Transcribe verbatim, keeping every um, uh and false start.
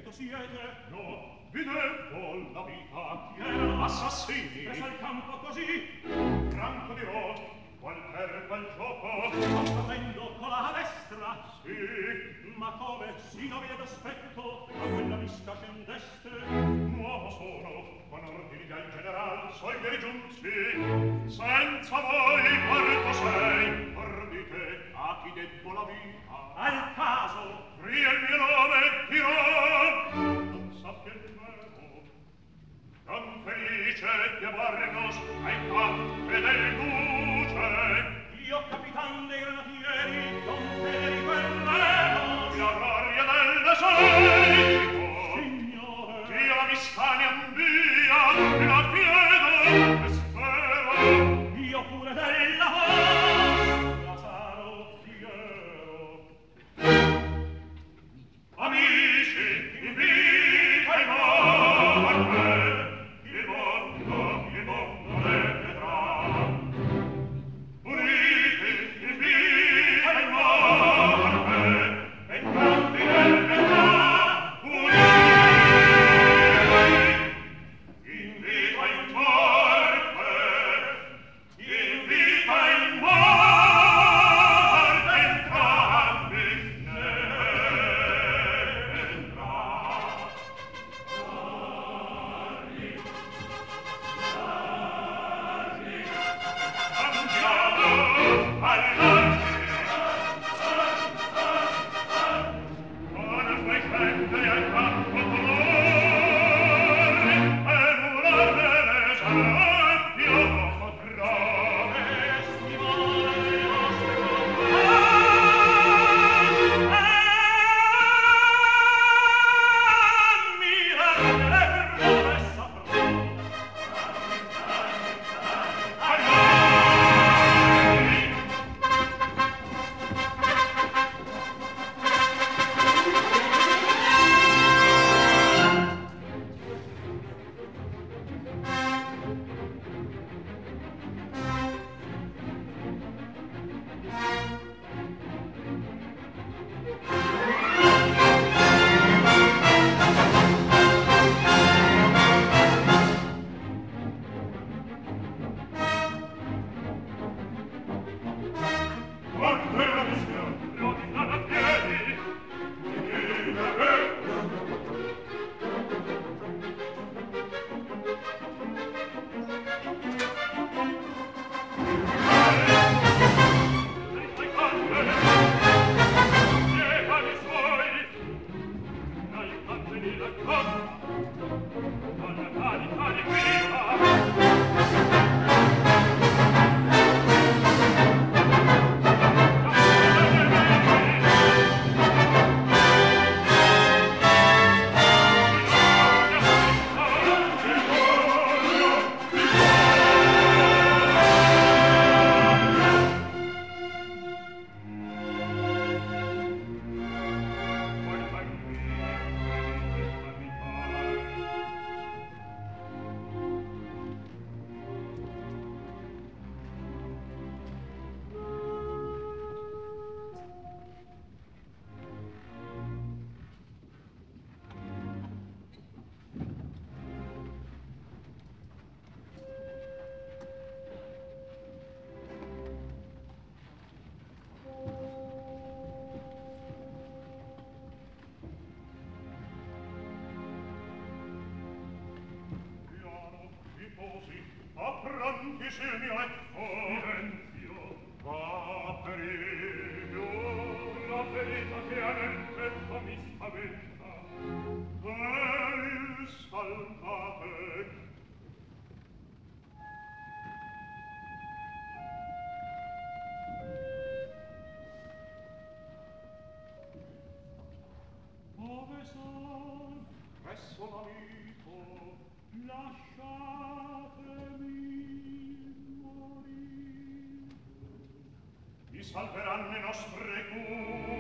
detto siete? No, vi devo la vita. Chi erano? Assassini. Presa il campo così. Franco dirò, qual per qual gioco? Combattendo con la destra. Sì. Ma come si nobile d'aspetto a quella vista scendeste? Nuovo sono, con ordini del general, sogli rigiunti. Senza voi parto sei. Ordite a chi debbo la vita. Al caso. Ria il mio nome, dirò. Non sappia il mio. Non felice di amarnos ai campi del duce. Io capitan dei granatieri, non te di guerreros. La gloria dell'esercito. Signore. Io la vistania mia, la chiedo e spero. Io pure della vostra sarò fiero. Amici, in vita e morte, il mondo, il mondo ne vedrà. Uniti, in vita e morte, entrambi ne vedrà. Uniti, in vita e morte, in vita e morte, entrambi ne appronti sul mio letto. Silenzio. Va per io. La ferita che ha nel petto mi spaventa. E saltate. Dove son? Presso l'amico. Lasciatemi morire. Mi salveranno i nostri cuori.